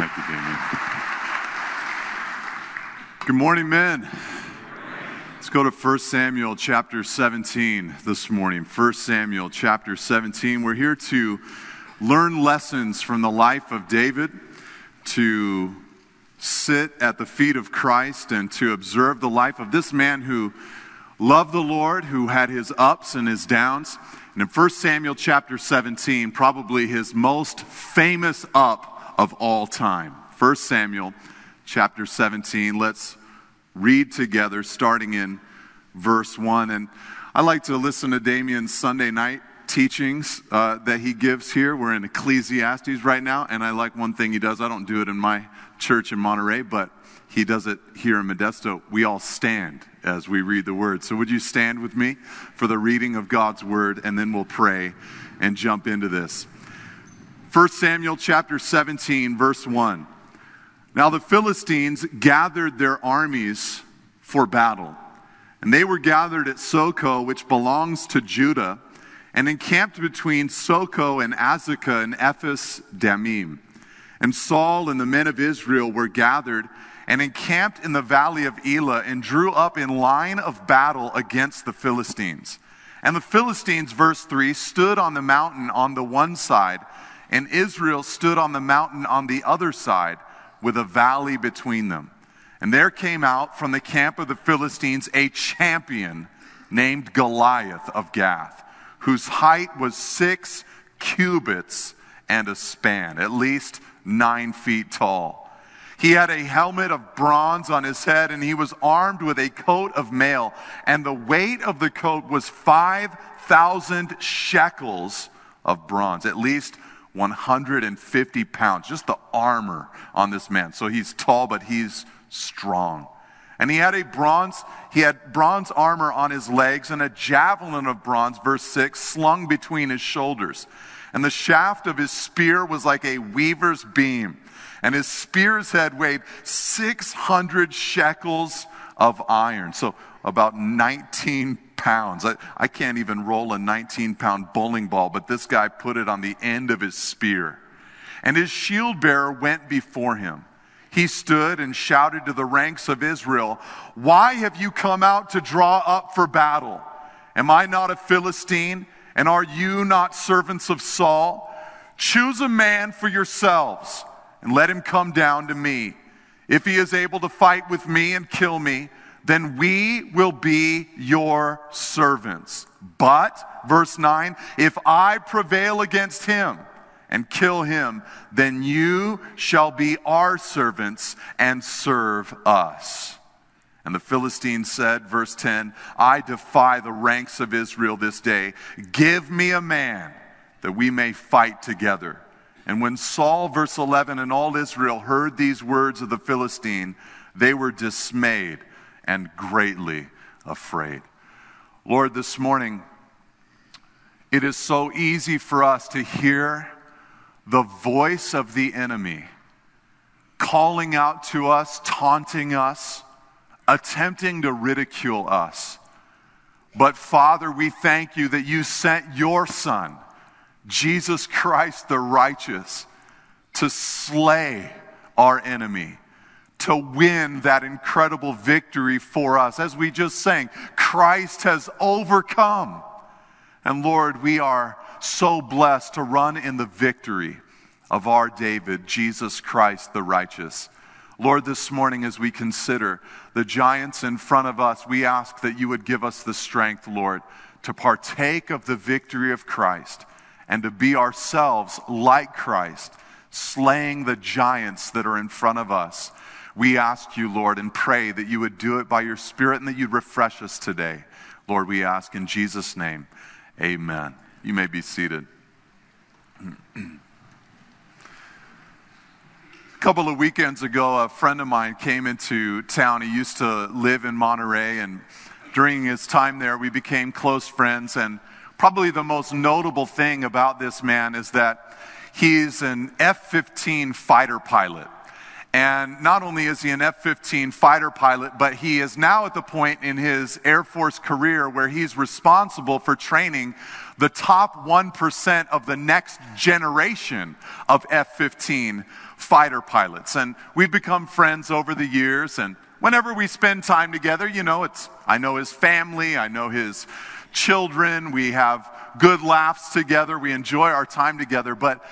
Thank you, Damien. Good morning, men. Let's go to 1 Samuel chapter 17 this morning. 1 Samuel chapter 17. We're here to learn lessons from the life of David, to sit at the feet of Christ, and to observe the life of this man who loved the Lord, who had his ups and his downs. And in 1 Samuel chapter 17, probably his most famous up of all time. 1 Samuel chapter 17. Let's read together starting in verse 1. And I like to listen to Damien's Sunday night teachings that he gives here. We're in Ecclesiastes right now, and I like one thing he does. I don't do it in my church in Monterey, but he does it here in Modesto. We all stand as we read the word. So would you stand with me for the reading of God's word, and then we'll pray and jump into this. 1 Samuel chapter 17, verse 1. Now the Philistines gathered their armies for battle, and they were gathered at Soko, which belongs to Judah, and encamped between Soko and Azekah and Ephes Dammim. And Saul and the men of Israel were gathered and encamped in the valley of Elah, and drew up in line of battle against the Philistines. And the Philistines, verse 3, stood on the mountain on the one side, and Israel stood on the mountain on the other side, with a valley between them. And there came out from the camp of the Philistines a champion named Goliath of Gath, whose height was 6 cubits and a span, at least 9 feet tall. He had a helmet of bronze on his head, and he was armed with a coat of mail, and the weight of the coat was 5,000 shekels of bronze, at least 150 pounds, just the armor on this man. So he's tall, but he's strong. And he had bronze armor on his legs, and a javelin of bronze, verse 6, slung between his shoulders. And the shaft of his spear was like a weaver's beam, and his spear's head weighed 600 shekels of iron. So about 19 pounds. I can't even roll a 19-pound bowling ball, but this guy put it on the end of his spear. And his shield bearer went before him. He stood and shouted to the ranks of Israel, "Why have you come out to draw up for battle? Am I not a Philistine, and are you not servants of Saul? Choose a man for yourselves, and let him come down to me. If he is able to fight with me and kill me, then we will be your servants. But," verse 9, "if I prevail against him and kill him, then you shall be our servants and serve us." And the Philistines said, verse 10, "I defy the ranks of Israel this day. Give me a man that we may fight together." And when Saul, verse 11, and all Israel heard these words of the Philistine, they were dismayed and greatly afraid. Lord, this morning, it is so easy for us to hear the voice of the enemy calling out to us, taunting us, attempting to ridicule us. But Father, we thank you that you sent your Son, Jesus Christ the righteous, to slay our enemy, to win that incredible victory for us. As we just sang, Christ has overcome. And Lord, we are so blessed to run in the victory of our David, Jesus Christ the righteous. Lord, this morning as we consider the giants in front of us, we ask that you would give us the strength, Lord, to partake of the victory of Christ and to be ourselves like Christ, slaying the giants that are in front of us. We ask you, Lord, and pray that you would do it by your Spirit and that you'd refresh us today. Lord, we ask in Jesus' name, amen. You may be seated. A couple of weekends ago, a friend of mine came into town. He used to live in Monterey, and during his time there, we became close friends. And probably the most notable thing about this man is that he's an F-15 fighter pilot. And not only is he an F-15 fighter pilot, but he is now at the point in his Air Force career where he's responsible for training the top 1% of the next generation of F-15 fighter pilots. And we've become friends over the years, and whenever we spend time together, I know his family, I know his children, we have good laughs together, we enjoy our time together, but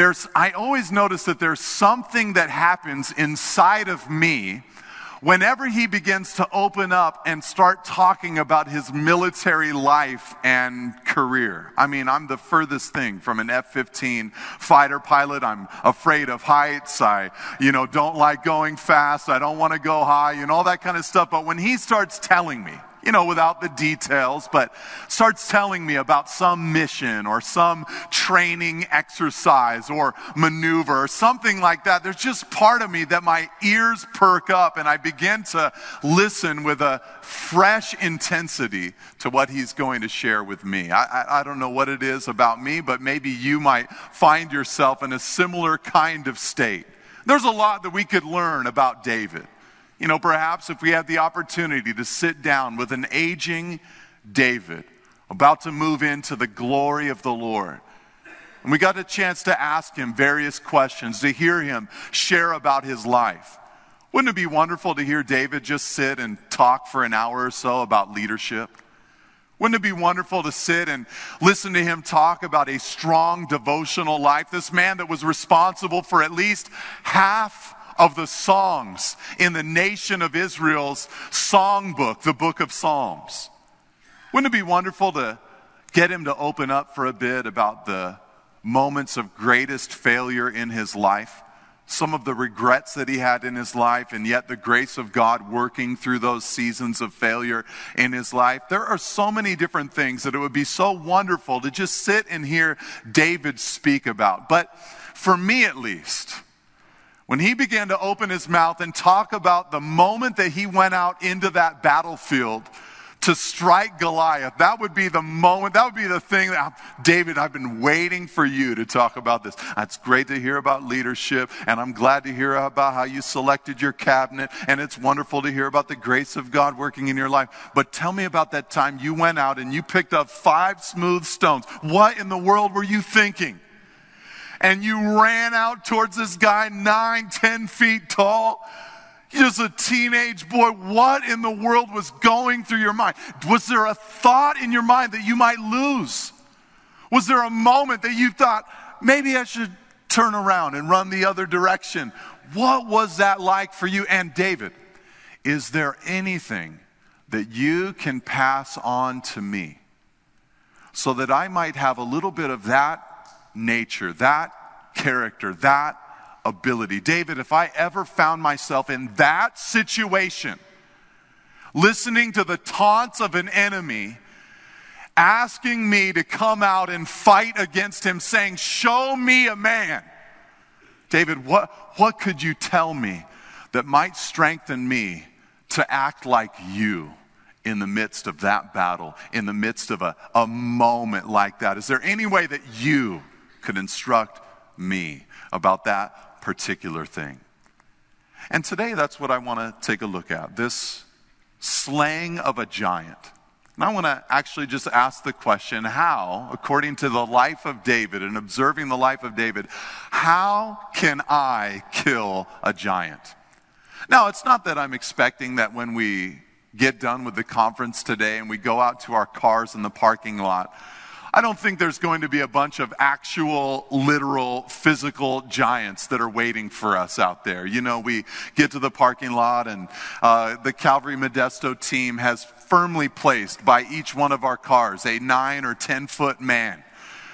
I always notice that there's something that happens inside of me whenever he begins to open up and start talking about his military life and career. I mean, I'm the furthest thing from an F-15 fighter pilot. I'm afraid of heights. I, don't like going fast. I don't want to go high and all that kind of stuff. But when he starts telling me, without the details, but starts telling me about some mission or some training exercise or maneuver or something like that, there's just part of me that my ears perk up and I begin to listen with a fresh intensity to what he's going to share with me. I don't know what it is about me, but maybe you might find yourself in a similar kind of state. There's a lot that we could learn about David. Perhaps if we had the opportunity to sit down with an aging David about to move into the glory of the Lord, and we got a chance to ask him various questions, to hear him share about his life. Wouldn't it be wonderful to hear David just sit and talk for an hour or so about leadership? Wouldn't it be wonderful to sit and listen to him talk about a strong devotional life? This man that was responsible for at least half of the songs in the nation of Israel's songbook, the book of Psalms. Wouldn't it be wonderful to get him to open up for a bit about the moments of greatest failure in his life, some of the regrets that he had in his life, and yet the grace of God working through those seasons of failure in his life? There are so many different things that it would be so wonderful to just sit and hear David speak about. But for me at least, when he began to open his mouth and talk about the moment that he went out into that battlefield to strike Goliath, that would be the moment, that would be the thing that, David, I've been waiting for you to talk about this. It's great to hear about leadership, and I'm glad to hear about how you selected your cabinet, and it's wonderful to hear about the grace of God working in your life. But tell me about that time you went out and you picked up 5 smooth stones. What in the world were you thinking? And you ran out towards this guy 9-10 feet tall, just a teenage boy. What in the world was going through your mind? Was there a thought in your mind that you might lose? Was there a moment that you thought, maybe I should turn around and run the other direction? What was that like for you? And David, is there anything that you can pass on to me so that I might have a little bit of that nature, that character, that ability? David, if I ever found myself in that situation, listening to the taunts of an enemy, asking me to come out and fight against him, saying, show me a man. David, what could you tell me that might strengthen me to act like you in the midst of that battle, in the midst of a moment like that? Is there any way that you could instruct me about that particular thing? And today that's what I want to take a look at, this slaying of a giant. And I want to actually just ask the question, how, according to the life of David and observing the life of David, how can I kill a giant? Now, it's not that I'm expecting that when we get done with the conference today and we go out to our cars in the parking lot, I don't think there's going to be a bunch of actual, literal, physical giants that are waiting for us out there. We get to the parking lot and the Calvary Modesto team has firmly placed by each one of our cars a 9 or 10 foot man,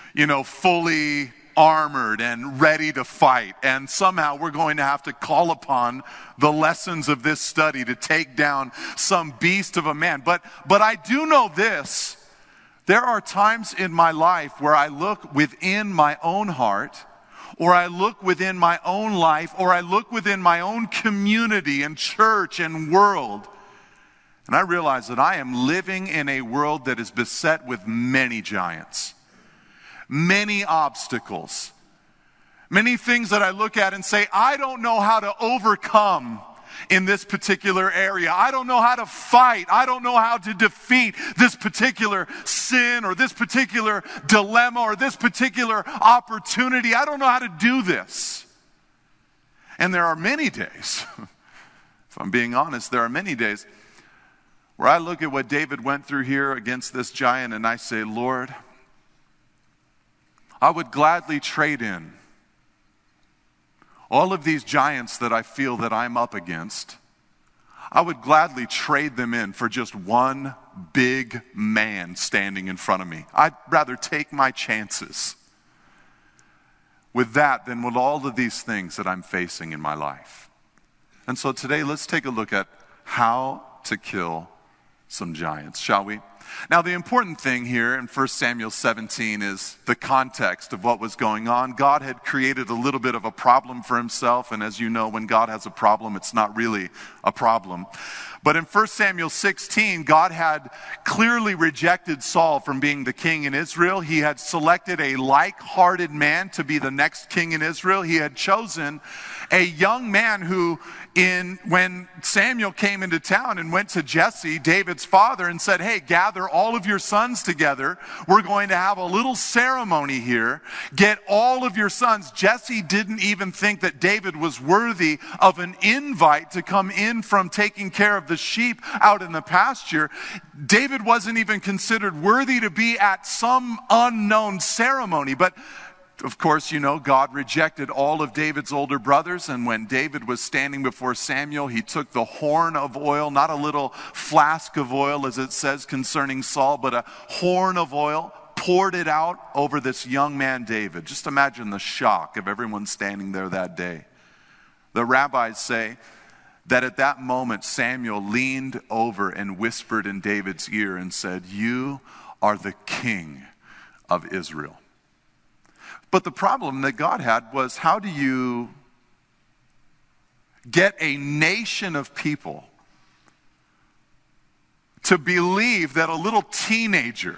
fully armored and ready to fight. And somehow we're going to have to call upon the lessons of this study to take down some beast of a man. But I do know this. There are times in my life where I look within my own heart, or I look within my own life, or I look within my own community and church and world, and I realize that I am living in a world that is beset with many giants, many obstacles, many things that I look at and say, I don't know how to overcome in this particular area. I don't know how to fight. I don't know how to defeat this particular sin or this particular dilemma or this particular opportunity. I don't know how to do this. And there are many days, if I'm being honest, there are many days where I look at what David went through here against this giant and I say, Lord, I would gladly trade in all of these giants that I feel that I'm up against. I would gladly trade them in for just one big man standing in front of me. I'd rather take my chances with that than with all of these things that I'm facing in my life. And so today, let's take a look at how to kill some giants, shall we? Now, the important thing here in 1 Samuel 17 is the context of what was going on. God had created a little bit of a problem for himself, and as you know, when God has a problem, it's not really a problem. But in 1 Samuel 16, God had clearly rejected Saul from being the king in Israel. He had selected a like-hearted man to be the next king in Israel. He had chosen a young man who, when Samuel came into town and went to Jesse, David's father, and said, hey, gather all of your sons together. We're going to have a little ceremony here. Get all of your sons. Jesse didn't even think that David was worthy of an invite to come in from taking care of the sheep out in the pasture. David wasn't even considered worthy to be at some unknown ceremony. But of course, you know, God rejected all of David's older brothers, and when David was standing before Samuel, he took the horn of oil, not a little flask of oil as it says concerning Saul, but a horn of oil, poured it out over this young man David. Just imagine the shock of everyone standing there that day. The rabbis say that at that moment, Samuel leaned over and whispered in David's ear and said, you are the king of Israel. But the problem that God had was, how do you get a nation of people to believe that a little teenager,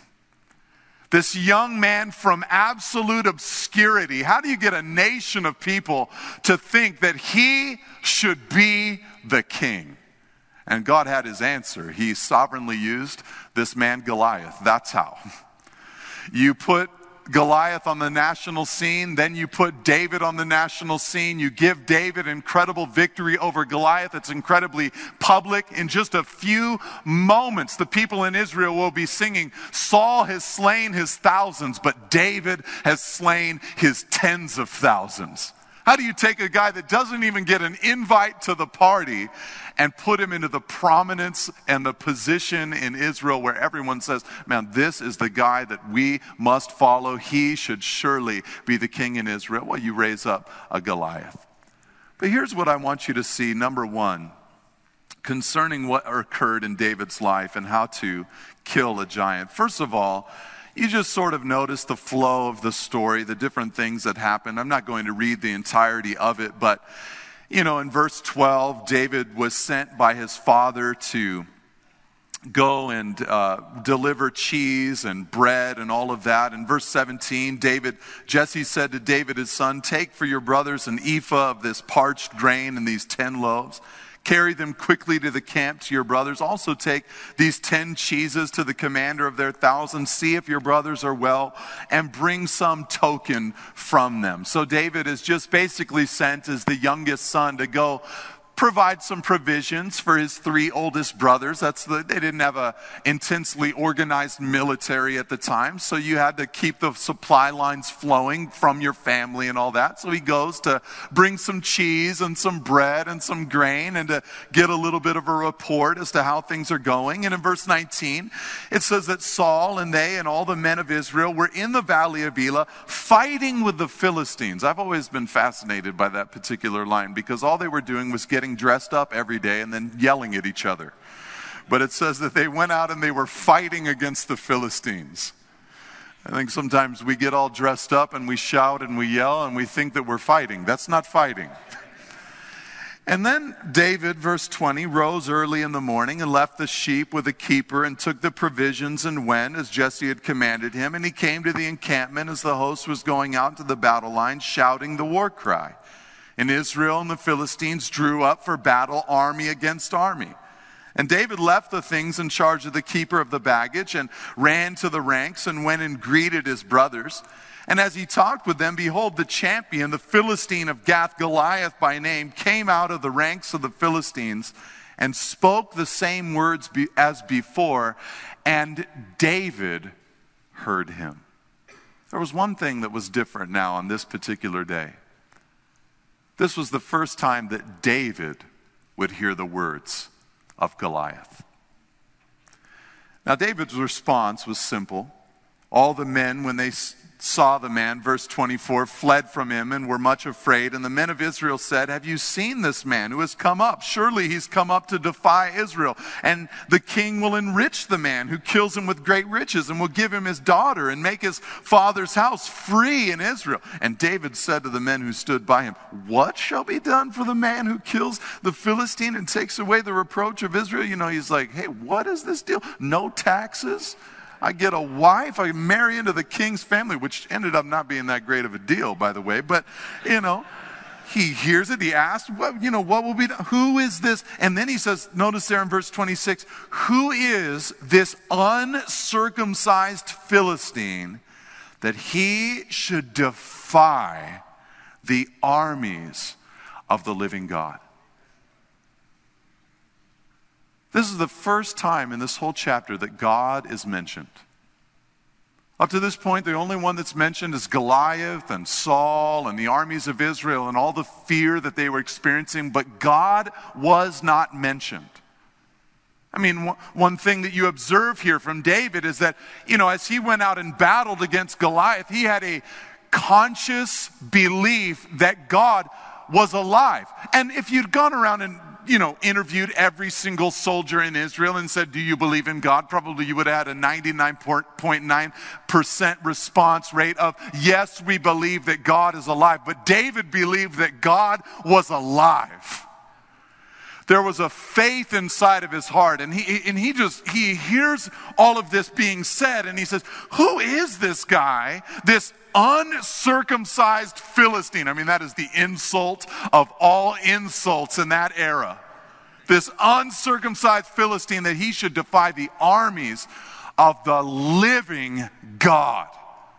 this young man from absolute obscurity, how do you get a nation of people to think that he should be the king? And God had his answer. He sovereignly used this man Goliath. That's how. You put Goliath on the national scene, then you put David on the national scene. You give David incredible victory over Goliath. It's incredibly public. In just a few moments, the people in Israel will be singing, Saul has slain his thousands, but David has slain his tens of thousands. How do you take a guy that doesn't even get an invite to the party and put him into the prominence and the position in Israel where everyone says, man, this is the guy that we must follow. He should surely be the king in Israel. Well, you raise up a Goliath. But here's what I want you to see. Number one, concerning what occurred in David's life and how to kill a giant. First of all, you just sort of notice the flow of the story, the different things that happened. I'm not going to read the entirety of it, but, you know, in verse 12, David was sent by his father to go and deliver cheese and bread and all of that. In verse 17, Jesse said to David, his son, take for your brothers an ephah of this parched grain and these 10 loaves. Carry them quickly to the camp to your brothers. Also take these 10 cheeses to the commander of their 1,000. See if your brothers are well and bring some token from them. So David is just basically sent as the youngest son to go provide some provisions for his 3 oldest brothers. They didn't have a intensely organized military at the time, so you had to keep the supply lines flowing from your family and all that. So he goes to bring some cheese and some bread and some grain and to get a little bit of a report as to how things are going. And in verse 19, it says that Saul and they and all the men of Israel were in the valley of Elah fighting with the Philistines. I've always been fascinated by that particular line because all they were doing was getting dressed up every day and then yelling at each other. But it says that they went out and they were fighting against the Philistines. I think sometimes we get all dressed up and we shout and we yell and we think that we're fighting. That's not fighting. And then David, verse 20, rose early in the morning and left the sheep with a keeper and took the provisions and went as Jesse had commanded him. And he came to the encampment as the host was going out to the battle line, shouting the war cry. And Israel and the Philistines drew up for battle, army against army. And David left the things in charge of the keeper of the baggage and ran to the ranks and went and greeted his brothers. And as he talked with them, behold, the champion, the Philistine of Gath, Goliath by name, came out of the ranks of the Philistines and spoke the same words as before, and David heard him. There was one thing that was different now on this particular day. This was the first time that David would hear the words of Goliath. Now, David's response was simple. All the men, when they saw the man, verse 24, fled from him and were much afraid. And the men of Israel said, have you seen this man who has come up? Surely he's come up to defy Israel. And the king will enrich the man who kills him with great riches and will give him his daughter and make his father's house free in Israel. And David said to the men who stood by him, what shall be done for the man who kills the Philistine and takes away the reproach of Israel? You know, he's like, hey, what is this deal? No taxes? I get a wife, I marry into the king's family, which ended up not being that great of a deal, by the way. But, he hears it, he asks, what will be done? Who is this? And then he says, notice there in verse 26, who is this uncircumcised Philistine that he should defy the armies of the living God? This is the first time in this whole chapter that God is mentioned. Up to this point, the only one that's mentioned is Goliath and Saul and the armies of Israel and all the fear that they were experiencing, but God was not mentioned. I mean, one thing that you observe here from David is that, as he went out and battled against Goliath, he had a conscious belief that God was alive. And if you'd gone around and interviewed every single soldier in Israel and said, do you believe in God? Probably you would have had a 99.9% response rate of, yes, we believe that God is alive. But David believed that God was alive. There was a faith inside of his heart, and he hears all of this being said, and he says, who is this guy, this uncircumcised Philistine? I mean, that is the insult of all insults in that era. This uncircumcised Philistine, that he should defy the armies of the living God.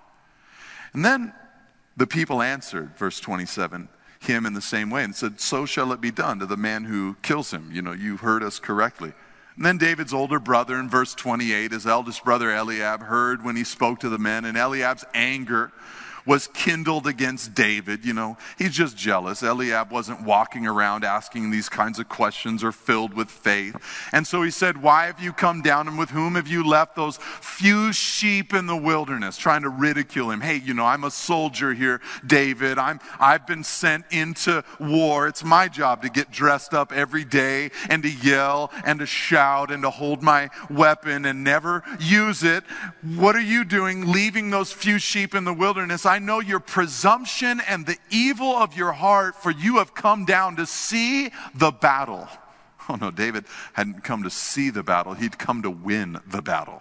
And then the people answered, verse 27, him in the same way and said, so shall it be done to the man who kills him. You heard us correctly. And then David's older brother in verse 28, his eldest brother Eliab, heard when he spoke to the men, and Eliab's anger was kindled against David. He's just jealous. Eliab wasn't walking around asking these kinds of questions or filled with faith. And so he said, why have you come down, and with whom have you left those few sheep in the wilderness? Trying to ridicule him. Hey, I'm a soldier here, David. I've been sent into war. It's my job to get dressed up every day and to yell and to shout and to hold my weapon and never use it. What are you doing leaving those few sheep in the wilderness? I know your presumption and the evil of your heart, for you have come down to see the battle. Oh no, David hadn't come to see the battle. He'd come to win the battle.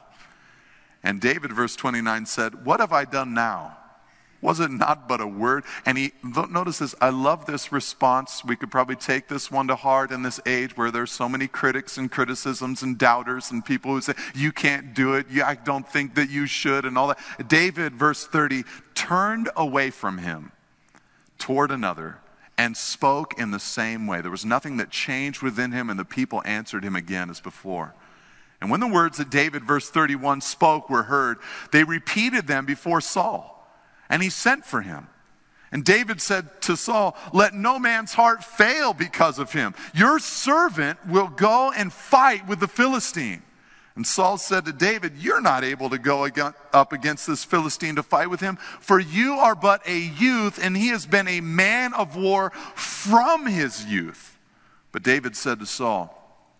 And David, verse 29, said, what have I done now? Was it not but a word? And notice this, I love this response. We could probably take this one to heart in this age where there's so many critics and criticisms and doubters and people who say, you can't do it. I don't think that you should and all that. David, verse 30, turned away from him toward another and spoke in the same way. There was nothing that changed within him, and the people answered him again as before. And when the words that David, verse 31, spoke were heard, they repeated them before Saul. And he sent for him. And David said to Saul, let no man's heart fail because of him. Your servant will go and fight with the Philistine. And Saul said to David, you're not able to go up against this Philistine to fight with him, for you are but a youth, and he has been a man of war from his youth. But David said to Saul,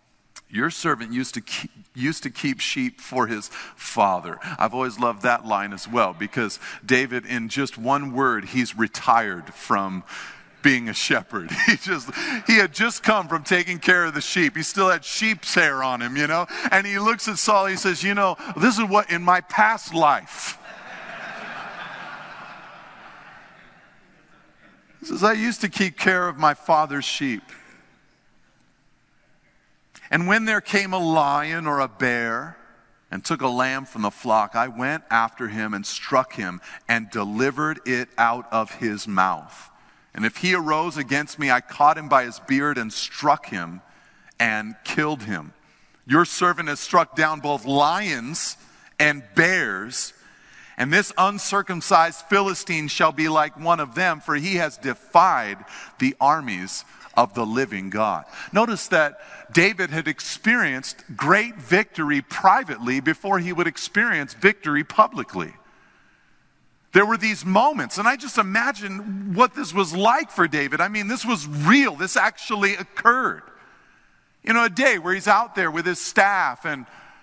your servant used to keep sheep for his father. I've always loved that line as well, because David, in just one word, he's retired from being a shepherd. He had just come from taking care of the sheep. He still had sheep's hair on him, And he looks at Saul, he says, this is what in my past life. He says, I used to keep care of my father's sheep. And when there came a lion or a bear and took a lamb from the flock, I went after him and struck him and delivered it out of his mouth. And if he arose against me, I caught him by his beard and struck him and killed him. Your servant has struck down both lions and bears, and this uncircumcised Philistine shall be like one of them, for he has defied the armies of the living God. Notice that David had experienced great victory privately before he would experience victory publicly. There were these moments, and I just imagine what this was like for David. I mean, this was real. This actually occurred. You know, a day where he's out there with his staff and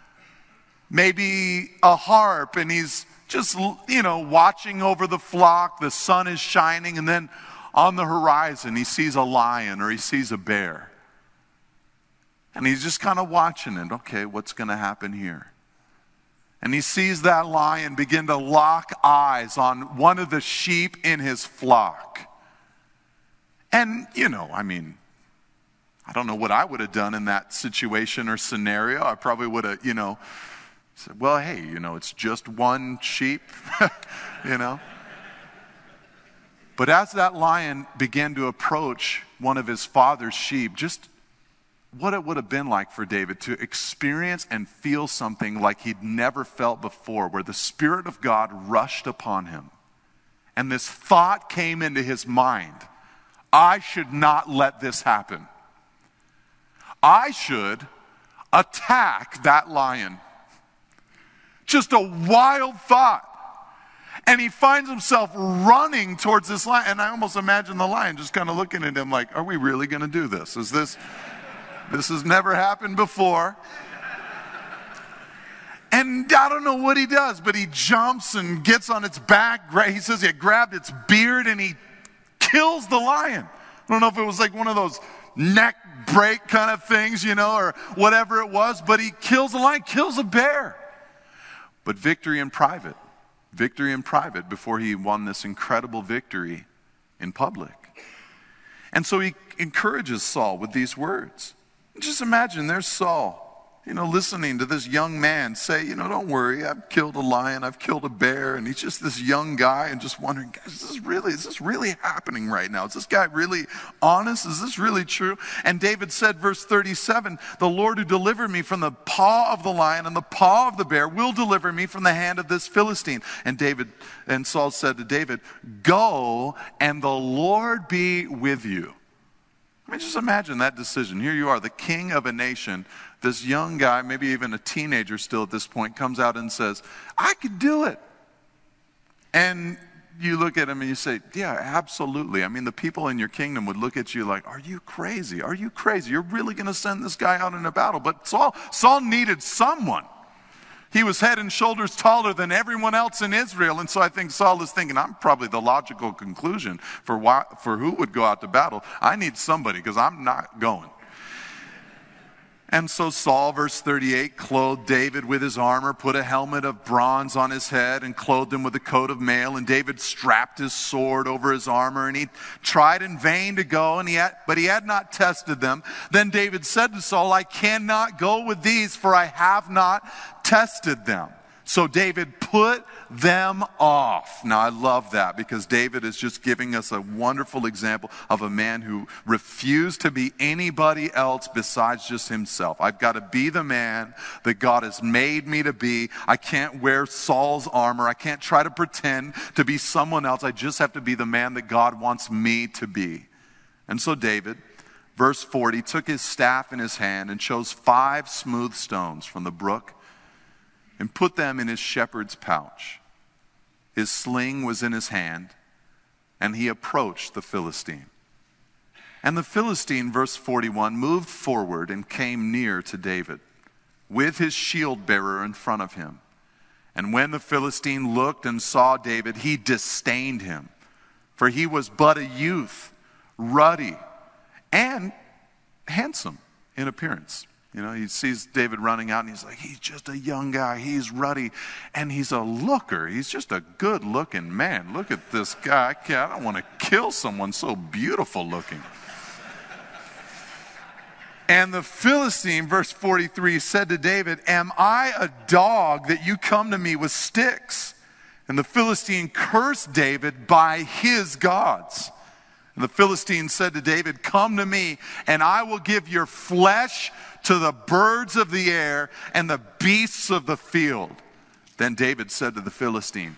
maybe a harp, and he's just, watching over the flock. The sun is shining, and then on the horizon, he sees a lion or he sees a bear. And he's just kind of watching it. Okay, what's going to happen here? And he sees that lion begin to lock eyes on one of the sheep in his flock. And, I don't know what I would have done in that situation or scenario. I probably would have, said, well, hey, it's just one sheep, But as that lion began to approach one of his father's sheep, just what it would have been like for David to experience and feel something like he'd never felt before, where the Spirit of God rushed upon him. And this thought came into his mind: I should not let this happen. I should attack that lion. Just a wild thought. And he finds himself running towards this lion. And I almost imagine the lion just kind of looking at him like, are we really going to do this? This has never happened before. And I don't know what he does, but he jumps and gets on its back. He says he grabbed its beard and he kills the lion. I don't know if it was like one of those neck break kind of things, or whatever it was, but he kills the lion, kills a bear. But victory in private before he won this incredible victory in public. And so he encourages Saul with these words. Just imagine there's Saul, listening to this young man say, don't worry, I've killed a lion, I've killed a bear, and he's just this young guy and just wondering, guys, is this really happening right now? Is this guy really honest? Is this really true? And David said, verse 37, the Lord who delivered me from the paw of the lion and the paw of the bear will deliver me from the hand of this Philistine. And Saul said to David, go and the Lord be with you. I mean, just imagine that decision. Here you are, the king of a nation. This young guy, maybe even a teenager still at this point, comes out and says, I could do it. And you look at him and you say, yeah, absolutely. I mean, the people in your kingdom would look at you like, are you crazy? Are you crazy? You're really going to send this guy out in a battle? But Saul needed someone. He was head and shoulders taller than everyone else in Israel. And so I think Saul is thinking, I'm probably the logical conclusion for who would go out to battle. I need somebody because I'm not going. And so Saul, verse 38, clothed David with his armor, put a helmet of bronze on his head, and clothed him with a coat of mail. And David strapped his sword over his armor, and he tried in vain to go, but he had not tested them. Then David said to Saul, I cannot go with these, for I have not tested them. So David put them off. Now I love that, because David is just giving us a wonderful example of a man who refused to be anybody else besides just himself. I've got to be the man that God has made me to be. I can't wear Saul's armor. I can't try to pretend to be someone else. I just have to be the man that God wants me to be. And so David, verse 40, took his staff in his hand and chose 5 smooth stones from the brook and put them in his shepherd's pouch. His sling was in his hand, and he approached the Philistine. And the Philistine, verse 41, moved forward and came near to David, with his shield bearer in front of him. And when the Philistine looked and saw David, he disdained him, for he was but a youth, ruddy, and handsome in appearance. You know, he sees David running out and he's like, he's just a young guy. He's ruddy and he's a looker. He's just a good looking man. Look at this guy. I don't want to kill someone so beautiful looking. And the Philistine, verse 43, said to David, am I a dog that you come to me with sticks? And the Philistine cursed David by his gods. And the Philistine said to David, come to me and I will give your flesh to the birds of the air and the beasts of the field. Then David said to the Philistine,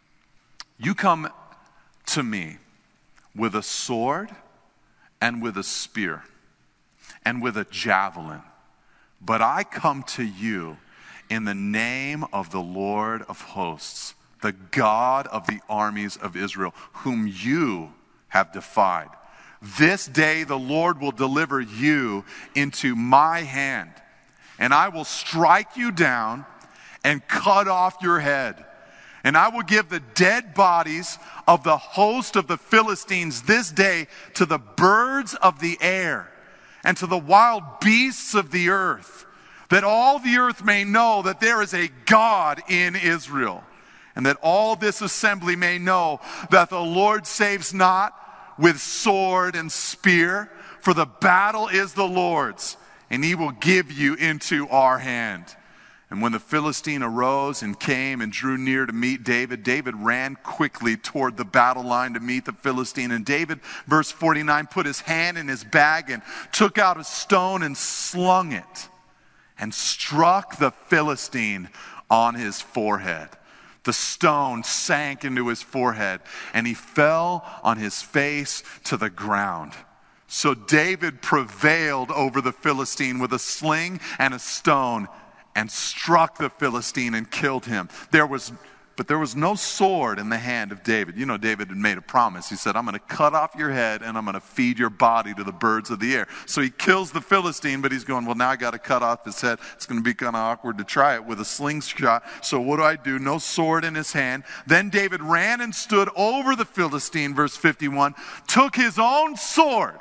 you come to me with a sword and with a spear and with a javelin, but I come to you in the name of the Lord of hosts, the God of the armies of Israel, whom you have defied. This day the Lord will deliver you into my hand, and I will strike you down and cut off your head. And I will give the dead bodies of the host of the Philistines this day to the birds of the air and to the wild beasts of the earth, that all the earth may know that there is a God in Israel, and that all this assembly may know that the Lord saves not with sword and spear, for the battle is the Lord's, and he will give you into our hand. And when the Philistine arose and came and drew near to meet David, David ran quickly toward the battle line to meet the Philistine. And David, verse 49, put his hand in his bag and took out a stone and slung it and struck the Philistine on his forehead. The stone sank into his forehead, and he fell on his face to the ground. So David prevailed over the Philistine with a sling and a stone, and struck the Philistine and killed him. But there was no sword in the hand of David. You know, David had made a promise. He said, I'm going to cut off your head and I'm going to feed your body to the birds of the air. So he kills the Philistine, but he's going, well, now I got to cut off his head. It's going to be kind of awkward to try it with a slingshot. So what do? No sword in his hand. Then David ran and stood over the Philistine, verse 51, took his own sword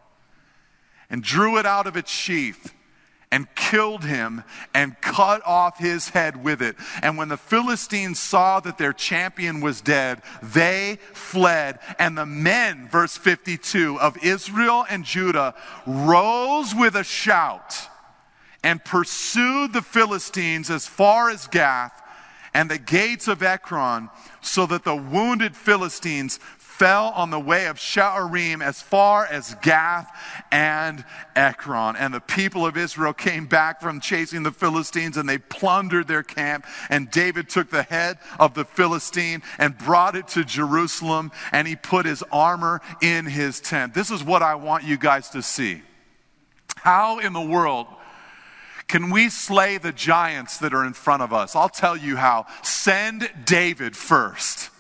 and drew it out of its sheath, and killed him and cut off his head with it. And when the Philistines saw that their champion was dead, they fled. And the men, verse 52, of Israel and Judah rose with a shout and pursued the Philistines as far as Gath and the gates of Ekron, so that the wounded Philistines fell on the way of Sha'arim as far as Gath and Ekron. And the people of Israel came back from chasing the Philistines, and they plundered their camp. And David took the head of the Philistine and brought it to Jerusalem, and he put his armor in his tent. This is what I want you guys to see. How in the world can we slay the giants that are in front of us? I'll tell you how. Send David first.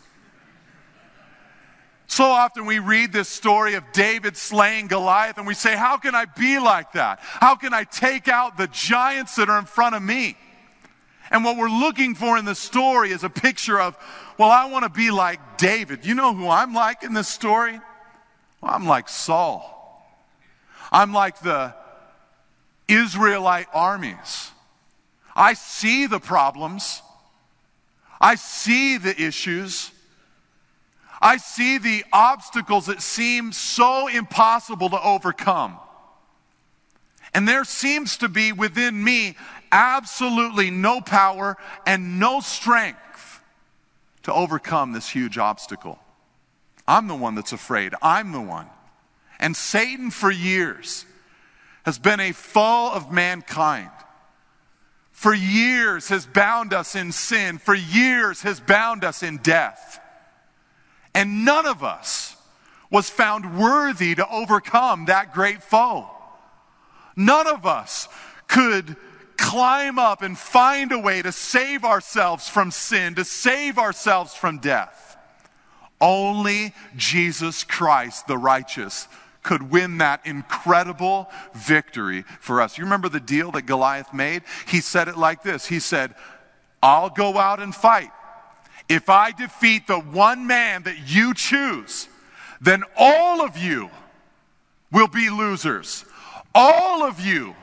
So often we read this story of David slaying Goliath and we say, how can I be like that? How can I take out the giants that are in front of me? And what we're looking for in the story is a picture of, well, I want to be like David. You know who I'm like in this story? Well, I'm like Saul. I'm like the Israelite armies. I see the problems. I see the issues. I see the obstacles that seem so impossible to overcome. And there seems to be within me absolutely no power and no strength to overcome this huge obstacle. I'm the one that's afraid. I'm the one. And Satan for years has been a foe of mankind. For years has bound us in sin. For years has bound us in death. And none of us was found worthy to overcome that great foe. None of us could climb up and find a way to save ourselves from sin, to save ourselves from death. Only Jesus Christ, the righteous, could win that incredible victory for us. You remember the deal that Goliath made? He said it like this. He said, I'll go out and fight. If I defeat the one man that you choose, then all of you will be losers. All of you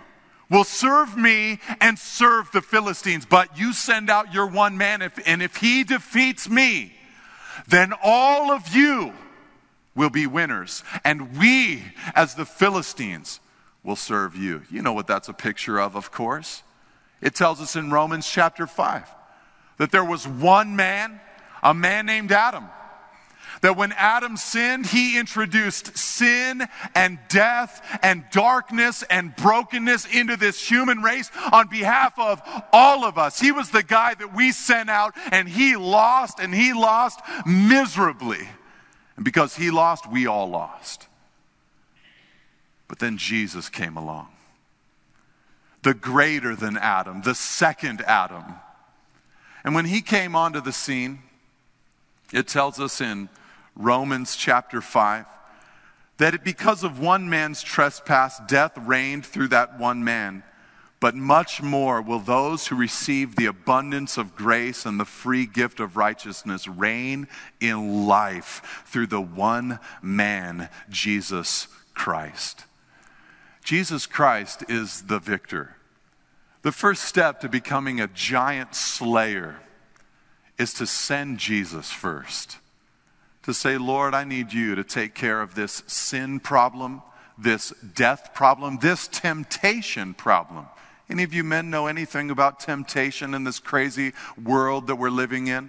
will serve me and serve the Philistines. But you send out your one man, and if he defeats me, then all of you will be winners. And we, as the Philistines, will serve you. You know what that's a picture of course. It tells us in Romans chapter 5 that there was one man, a man named Adam. That when Adam sinned, he introduced sin and death and darkness and brokenness into this human race on behalf of all of us. He was the guy that we sent out, and he lost miserably. And because he lost, we all lost. But then Jesus came along. The greater than Adam, the second Adam. And when he came onto the scene, it tells us in Romans chapter 5, that because of one man's trespass, death reigned through that one man. But much more will those who receive the abundance of grace and the free gift of righteousness reign in life through the one man, Jesus Christ. Jesus Christ is the victor. The first step to becoming a giant slayer is to send Jesus first. To say, Lord, I need you to take care of this sin problem, this death problem, this temptation problem. Any of you men know anything about temptation in this crazy world that we're living in?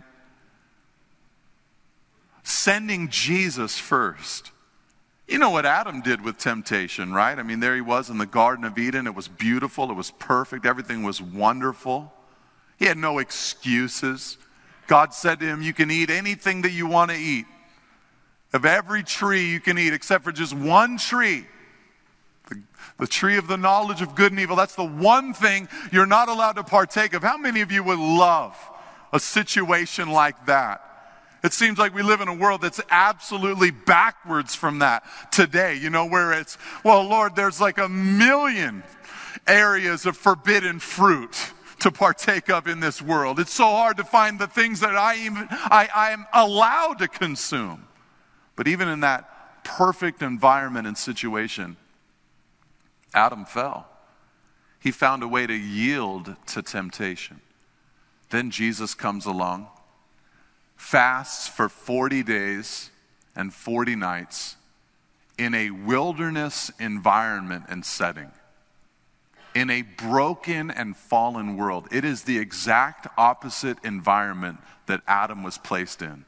Sending Jesus first. You know what Adam did with temptation, right? I mean, there he was in the Garden of Eden. It was beautiful. It was perfect. Everything was wonderful. He had no excuses. God said to him, you can eat anything that you want to eat. Of every tree you can eat, except for just one tree. The tree of the knowledge of good and evil. That's the one thing you're not allowed to partake of. How many of you would love a situation like that? It seems like we live in a world that's absolutely backwards from that today. You know, where it's, well, Lord, there's like 1 million areas of forbidden fruit to partake of in this world. It's so hard to find the things that I am allowed to consume. But even in that perfect environment and situation, Adam fell. He found a way to yield to temptation. Then Jesus comes along, fasts for 40 days and 40 nights in a wilderness environment and setting. In a broken and fallen world. It is the exact opposite environment that Adam was placed in.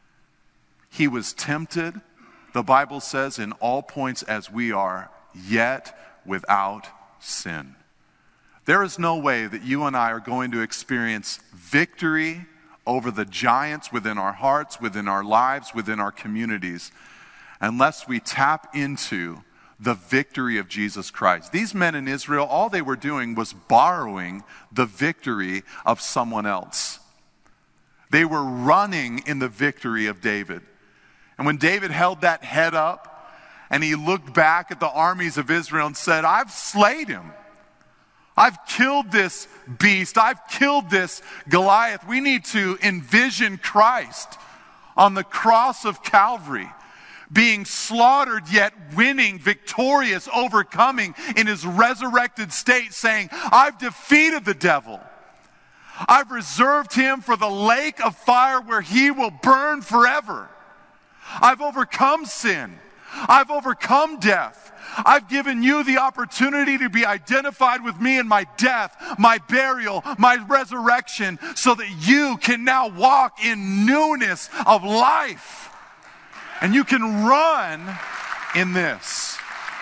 He was tempted, the Bible says, in all points as we are, yet without sin. There is no way that you and I are going to experience victory over the giants within our hearts, within our lives, within our communities, unless we tap into the victory of Jesus Christ. These men in Israel, all they were doing was borrowing the victory of someone else. They were running in the victory of David. And when David held that head up and he looked back at the armies of Israel and said, I've slayed him. I've killed this beast. I've killed this Goliath. We need to envision Christ on the cross of Calvary, being slaughtered yet winning, victorious, overcoming in his resurrected state, saying, I've defeated the devil. I've reserved him for the lake of fire where he will burn forever. I've overcome sin. I've overcome death. I've given you the opportunity to be identified with me in my death, my burial, my resurrection, so that you can now walk in newness of life. And you can run in this.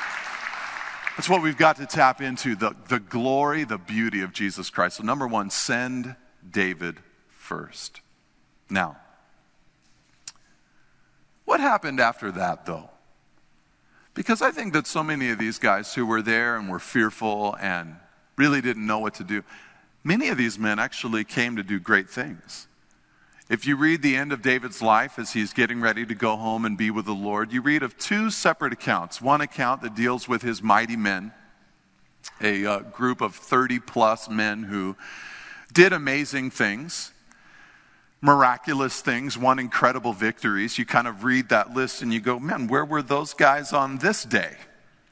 That's what we've got to tap into, the glory, the beauty of Jesus Christ. So number one, send David first. Now, what happened after that, though? Because I think that so many of these guys who were there and were fearful and really didn't know what to do, many of these men actually came to do great things. If you read the end of David's life as he's getting ready to go home and be with the Lord, you read of two separate accounts. One account that deals with his mighty men, a group of 30 plus men who did amazing things, miraculous things, won incredible victories. You kind of read that list and you go, man, where were those guys on this day?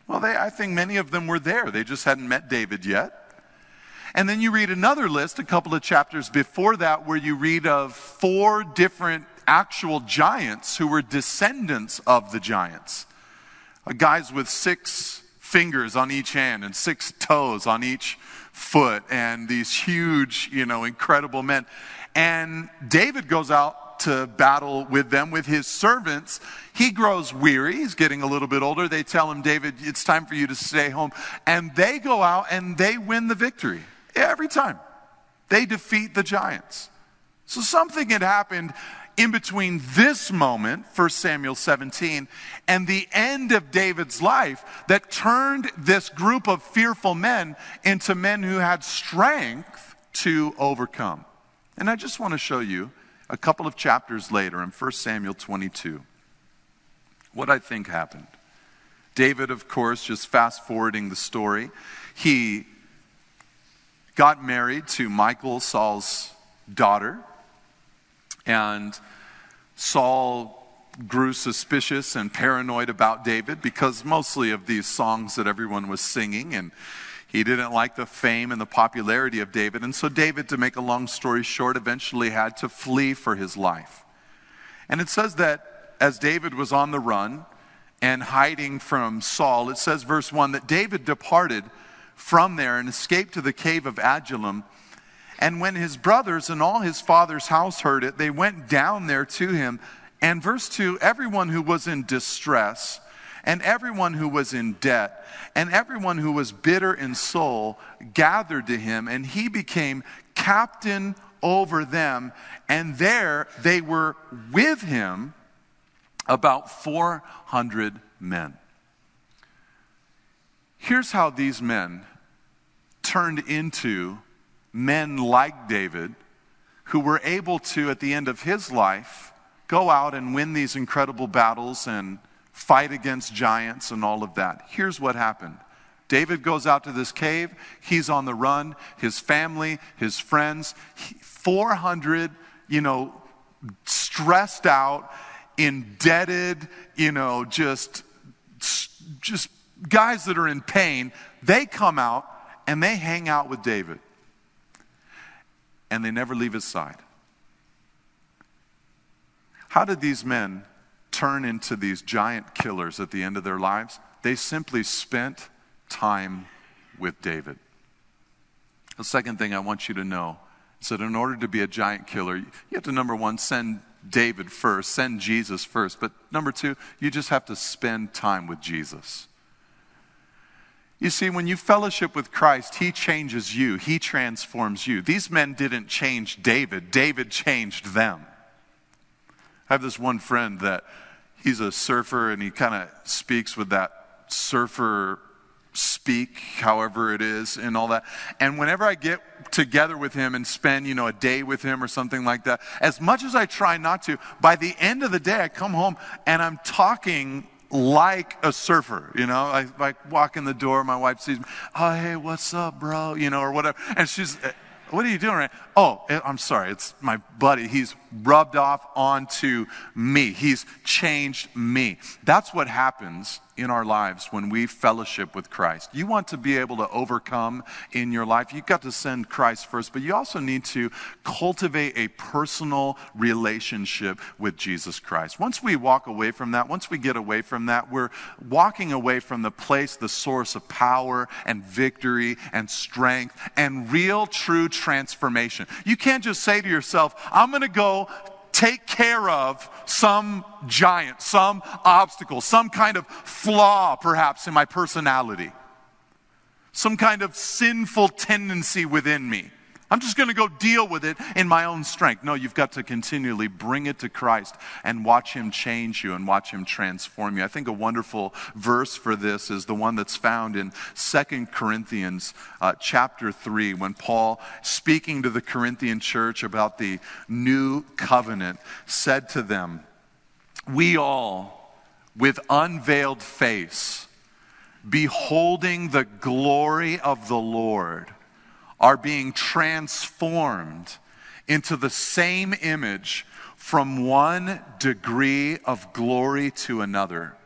Well, I think many of them were there. They just hadn't met David yet. And then you read another list a couple of chapters before that where you read of 4 different actual giants who were descendants of the giants. Guys with 6 fingers on each hand and 6 toes on each foot, and these huge, incredible men. And David goes out to battle with them, with his servants. He grows weary. He's getting a little bit older. They tell him, David, it's time for you to stay home. And they go out and they win the victory. Every time. They defeat the giants. So something had happened in between this moment, 1 Samuel 17, and the end of David's life that turned this group of fearful men into men who had strength to overcome. And I just want to show you a couple of chapters later in 1 Samuel 22 what I think happened. David, of course, just fast forwarding the story, he got married to Michal, Saul's daughter, and Saul grew suspicious and paranoid about David because mostly of these songs that everyone was singing, and he didn't like the fame and the popularity of David. And so David, to make a long story short, eventually had to flee for his life. And it says that as David was on the run and hiding from Saul, it says, verse 1, that David departed from there and escaped to the cave of Adullam. And when his brothers and all his father's house heard it, they went down there to him. And verse 2, everyone who was in distress, and everyone who was in debt, and everyone who was bitter in soul gathered to him, and he became captain over them. And there they were with him about 400 men. Here's how these men turned into men like David, who were able to, at the end of his life, go out and win these incredible battles and fight against giants and all of that. Here's what happened. David goes out to this cave. He's on the run. His family, his friends, 400, stressed out, indebted, just guys that are in pain, they come out and they hang out with David. And they never leave his side. How did these men turn into these giant killers at the end of their lives? They simply spent time with David. The second thing I want you to know is that in order to be a giant killer, you have to, number one, send David first, send Jesus first. But number two, you just have to spend time with Jesus. You see, when you fellowship with Christ, he changes you. He transforms you. These men didn't change David. David changed them. I have this one friend that he's a surfer, and he kind of speaks with that surfer speak, however it is, and all that. And whenever I get together with him and spend, a day with him or something like that, as much as I try not to, by the end of the day, I come home and I'm talking like a surfer, I like walk in the door, my wife sees me, oh, hey, what's up, bro, or whatever. And she's, what are you doing right? Oh, I'm sorry, it's my buddy. He's rubbed off onto me. He's changed me. That's what happens in our lives when we fellowship with Christ. You want to be able to overcome in your life, you've got to send Christ first, but you also need to cultivate a personal relationship with Jesus Christ. Once we walk away from that, once we get away from that, we're walking away from the place, the source of power and victory and strength and real, true transformation. You can't just say to yourself, I'm going to go take care of some giant, some obstacle, some kind of flaw perhaps in my personality, some kind of sinful tendency within me. I'm just going to go deal with it in my own strength. No, you've got to continually bring it to Christ and watch him change you and watch him transform you. I think a wonderful verse for this is the one that's found in 2 Corinthians chapter 3, when Paul, speaking to the Corinthian church about the new covenant, said to them, we all, with unveiled face, beholding the glory of the Lord, are being transformed into the same image from one degree of glory to another,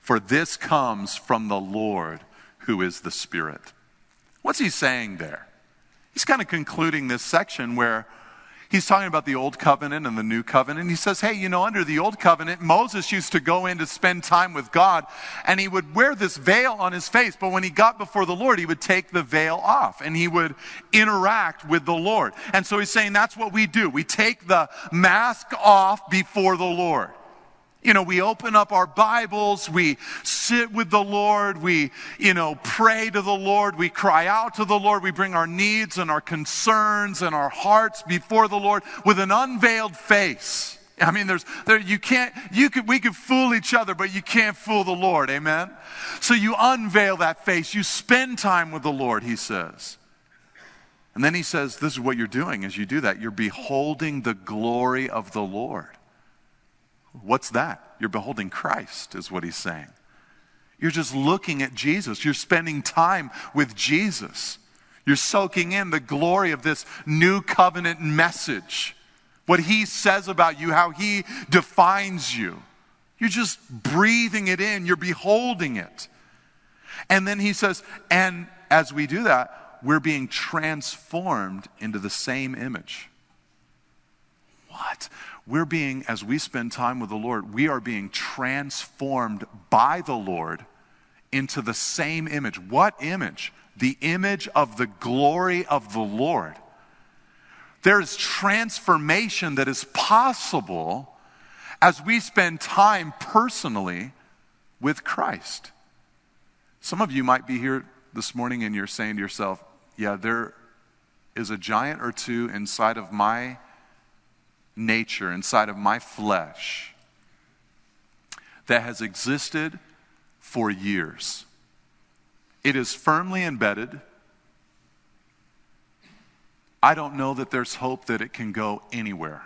for this comes from the Lord who is the Spirit. What's he saying there? He's kind of concluding this section where he's talking about the old covenant and the new covenant. He says, hey, under the old covenant, Moses used to go in to spend time with God, and he would wear this veil on his face. But when he got before the Lord, he would take the veil off, and he would interact with the Lord. And so he's saying that's what we do. We take the mask off before the Lord. We open up our Bibles, we sit with the Lord, we, pray to the Lord, we cry out to the Lord, we bring our needs and our concerns and our hearts before the Lord with an unveiled face. I mean, we could fool each other, but you can't fool the Lord, amen? So you unveil that face, you spend time with the Lord, he says. And then he says, this is what you're doing as you do that. You're beholding the glory of the Lord. What's that? You're beholding Christ, is what he's saying. You're just looking at Jesus. You're spending time with Jesus. You're soaking in the glory of this new covenant message. What he says about you, how he defines you. You're just breathing it in. You're beholding it. And then he says, and as we do that, we're being transformed into the same image. What? As we spend time with the Lord, we are being transformed by the Lord into the same image. What image? The image of the glory of the Lord. There is transformation that is possible as we spend time personally with Christ. Some of you might be here this morning and you're saying to yourself, yeah, there is a giant or two inside of my nature, inside of my flesh, that has existed for years. It is firmly embedded. I don't know that there's hope that it can go anywhere.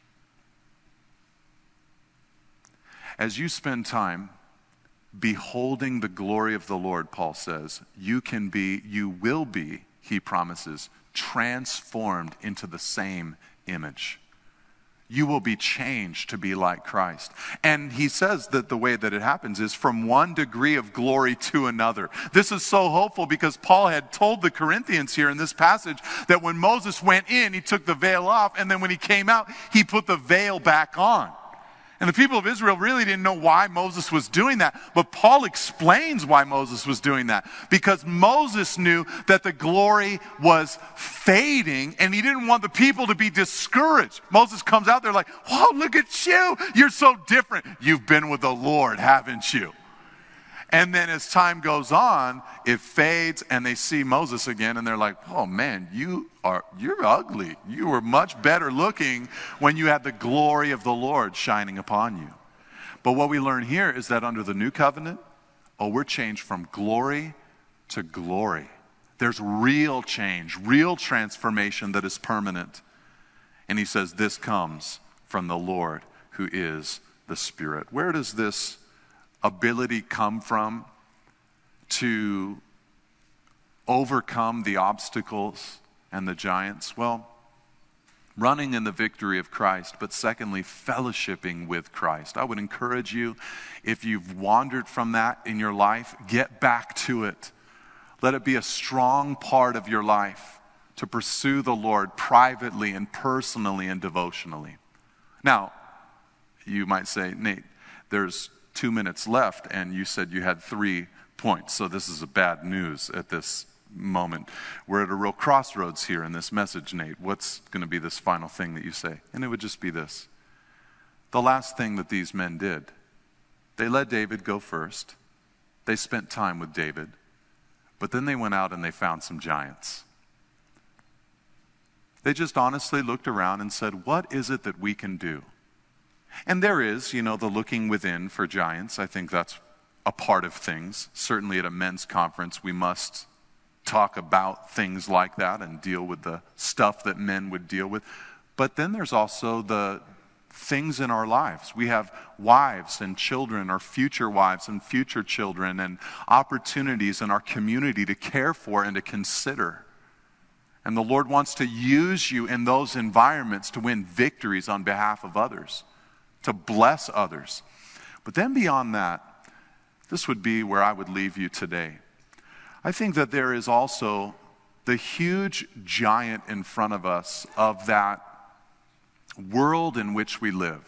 As you spend time beholding the glory of the Lord, Paul says, you will be, he promises, transformed into the same image. You will be changed to be like Christ. And he says that the way that it happens is from one degree of glory to another. This is so hopeful because Paul had told the Corinthians here in this passage that when Moses went in, he took the veil off, and then when he came out, he put the veil back on. And the people of Israel really didn't know why Moses was doing that. But Paul explains why Moses was doing that. Because Moses knew that the glory was fading and he didn't want the people to be discouraged. Moses comes out there like, whoa, look at you. You're so different. You've been with the Lord, haven't you? And then as time goes on, it fades and they see Moses again and they're like, oh man, you're ugly. You were much better looking when you had the glory of the Lord shining upon you. But what we learn here is that under the new covenant, we're changed from glory to glory. There's real change, real transformation that is permanent. And he says this comes from the Lord who is the Spirit. Where does this ability come from to overcome the obstacles and the giants? Well, running in the victory of Christ, but secondly, fellowshipping with Christ. I would encourage you, if you've wandered from that in your life, get back to it. Let it be a strong part of your life to pursue the Lord privately and personally and devotionally. Now, you might say, Nate, there's 2 minutes left, and you said you had 3 points. So this is a bad news at this moment. We're at a real crossroads here in this message, Nate. What's going to be this final thing that you say? And it would just be this. The last thing that these men did, they let David go first. They spent time with David. But then they went out and they found some giants. They just honestly looked around and said, what is it that we can do? And there is, the looking within for giants. I think that's a part of things. Certainly at a men's conference, we must talk about things like that and deal with the stuff that men would deal with. But then there's also the things in our lives. We have wives and children, or future wives and future children, and opportunities in our community to care for and to consider. And the Lord wants to use you in those environments to win victories on behalf of others, to bless others. But then beyond that, this would be where I would leave you today. I think that there is also the huge giant in front of us of that world in which we live.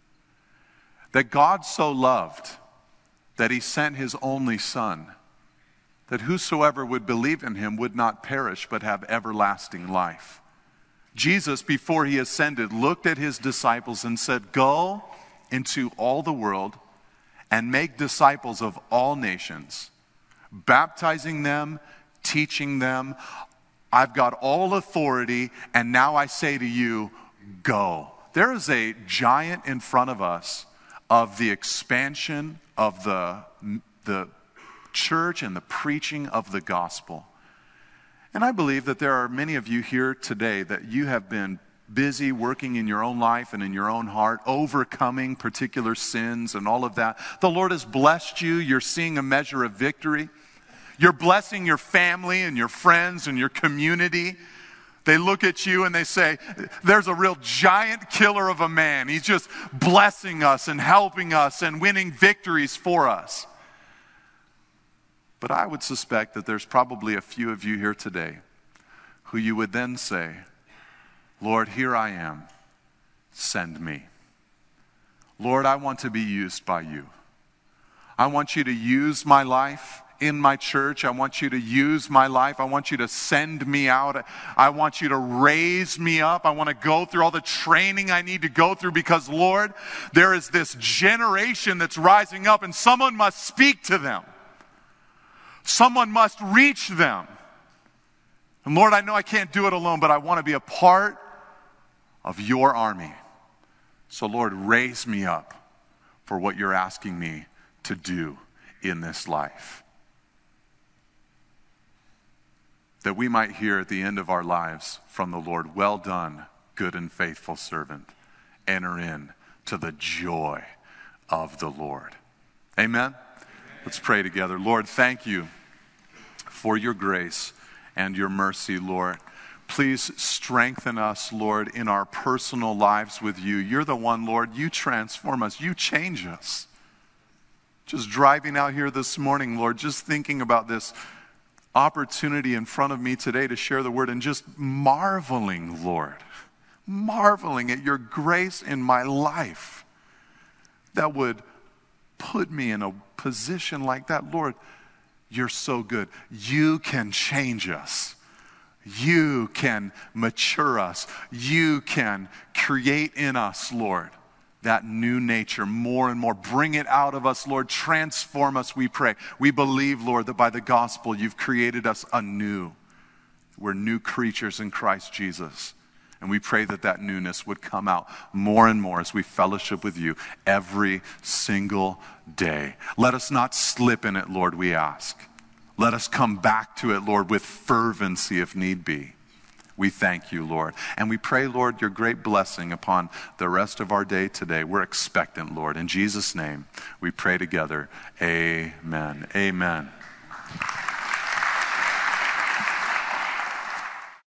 That God so loved that he sent his only Son, that whosoever would believe in him would not perish but have everlasting life. Jesus, before he ascended, looked at his disciples and said, "Go into all the world and make disciples of all nations, baptizing them, teaching them. I've got all authority, and now I say to you, go." There is a giant in front of us of the expansion of the church and the preaching of the gospel. And I believe that there are many of you here today that you have been busy working in your own life and in your own heart, overcoming particular sins and all of that. The Lord has blessed you. You're seeing a measure of victory. You're blessing your family and your friends and your community. They look at you and they say, there's a real giant killer of a man. He's just blessing us and helping us and winning victories for us. But I would suspect that there's probably a few of you here today who you would then say, "Lord, here I am. Send me. Lord, I want to be used by you. I want you to use my life in my church. I want you to use my life. I want you to send me out. I want you to raise me up. I want to go through all the training I need to go through because, Lord, there is this generation that's rising up and someone must speak to them. Someone must reach them. And Lord, I know I can't do it alone, but I want to be a part of your army. So Lord, raise me up for what you're asking me to do in this life. That we might hear at the end of our lives from the Lord, "Well done, good and faithful servant. Enter in to the joy of the Lord." Amen? Let's pray together. Lord, thank you for your grace and your mercy, Lord. Please strengthen us, Lord, in our personal lives with you. You're the one, Lord, you transform us. You change us. Just driving out here this morning, Lord, just thinking about this opportunity in front of me today to share the word and just marveling, Lord, marveling at your grace in my life that would put me in a position like that. Lord, you're so good. You can change us. You can mature us. You can create in us, Lord, that new nature more and more. Bring it out of us, Lord. Transform us, we pray. We believe, Lord, that by the gospel you've created us anew. We're new creatures in Christ Jesus. And we pray that that newness would come out more and more as we fellowship with you every single day. Let us not slip in it, Lord, we ask. Let us come back to it, Lord, with fervency if need be. We thank you, Lord. And we pray, Lord, your great blessing upon the rest of our day today. We're expectant, Lord. In Jesus' name, we pray together. Amen. Amen.